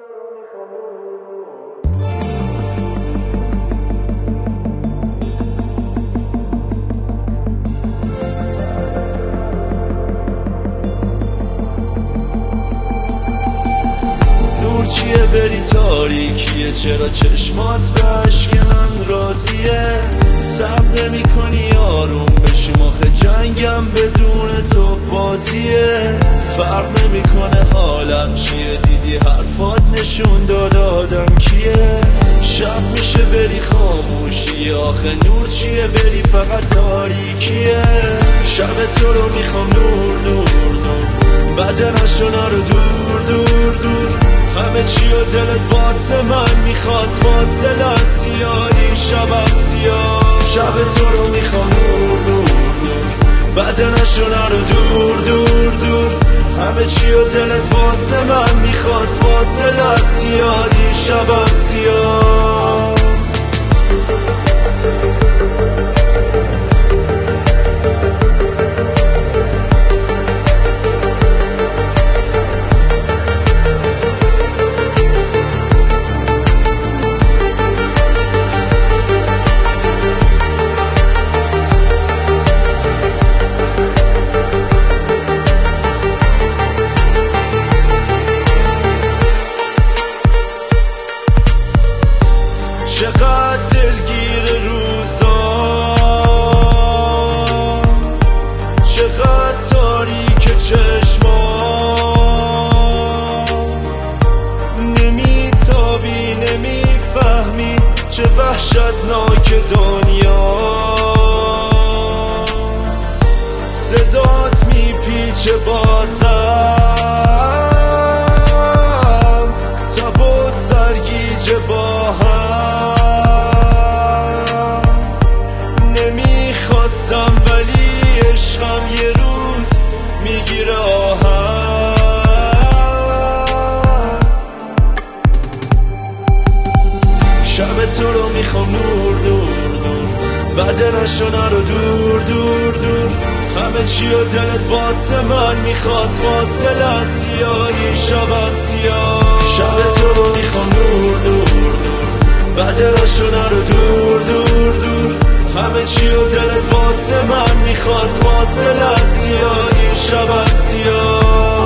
چیه بری تاریکیه، چرا چشمات به عشق من راضیه؟ صبر نمی کنی آروم بشیم، آخه جنگم بدون تو بازیه. فرق نمی کنه حالم چیه، دیدی حرفات نشون داد آدم کیه. شب میشه بری خاموشیه، آخه نور چیه بری فقط تاریکیه. شب تو رو میخوام نور نور نور، بدنشو نرو دور دور دور. همه چی و دلت واسه من میخواست، واسه لسیان این شبم سیاه. شب تو رو میخوام نور نور نور، بدنشو نرو دور دور دور. همه چی و دلت واسه من میخواست، واسه لسیان این شبم سیاه. چقدر دلگیر روزا، چقدر تاریک چشما، نمیتابی نمیفهمی چه وحشتناک دنیا. صدات میپیچه بازم، تب و سرگیجه با نمیخواستم، ولی عشقم یه روز میگیره آهم. شب تو رو میخوام نور نور نور، بدنشو نرو دور دور دور. همه چی و دلت واسه من میخواست، واسه لسیان این شبم سیاه. شب تو رو میخوام نور نور نور، بدنشو نرو دور دور دور. همه چی و دلت واسه من میخواست، واسه لسیان این شبم سیاه.